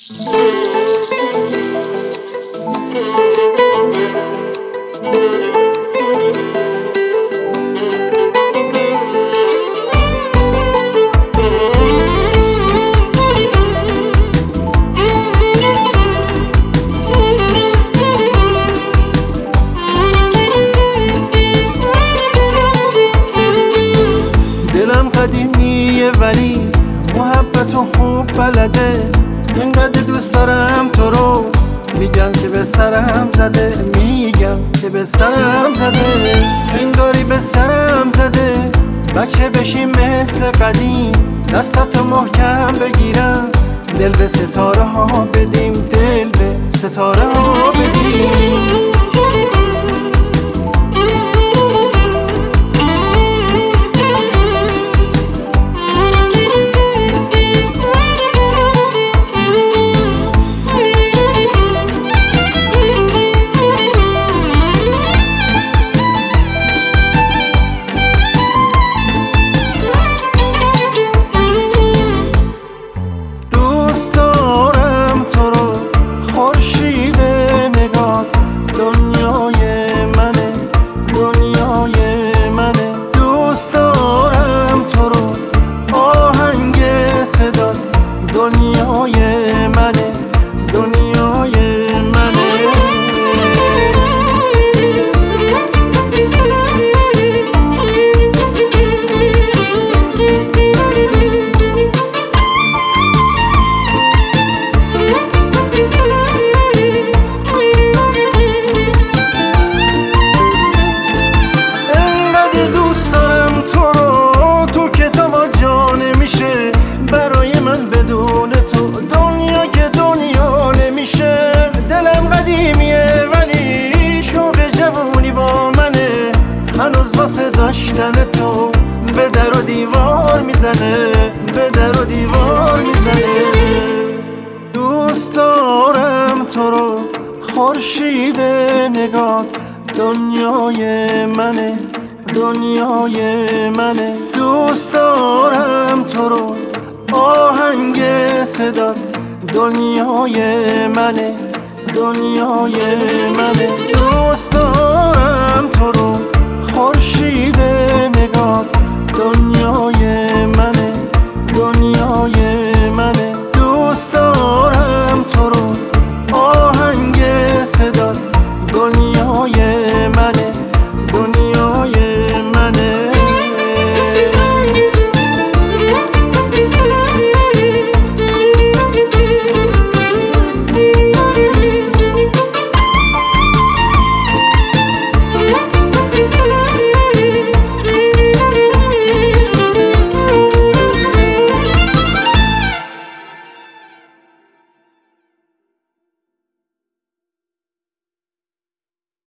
دلم قدیمیه ولی محبت و خوب بلده. اینقدر دوست دارم تو رو، میگم که به سرم زده، میگم که به سرم زده. انگاری به سرم زده، بچه بشیم مثل قدیم، دستاتو محکم بگیرم، دل به ستاره ها بدیم، دل به ستاره ها بدیم. دنیای منه، دنیای منه. انقدر دوست دارم تو رو، تو کتابا جا نمیشه برای من بدون تو، دنیا که دنیا نمیشه. دلم قدیمیه ولی شوق جوونی با منه، هنوز واسه داشتن تو به در و دیوار میزنه، به در و دیوار میزنه. دوست دارم تو رو، خورشید نگاه، دنیای منه، دنیای منه. دوست دارم تو رو، آهنگ صدات، دنیای منه، دنیای منه. دوست دارم تو رو، خورشید نگاه، دنیای منه.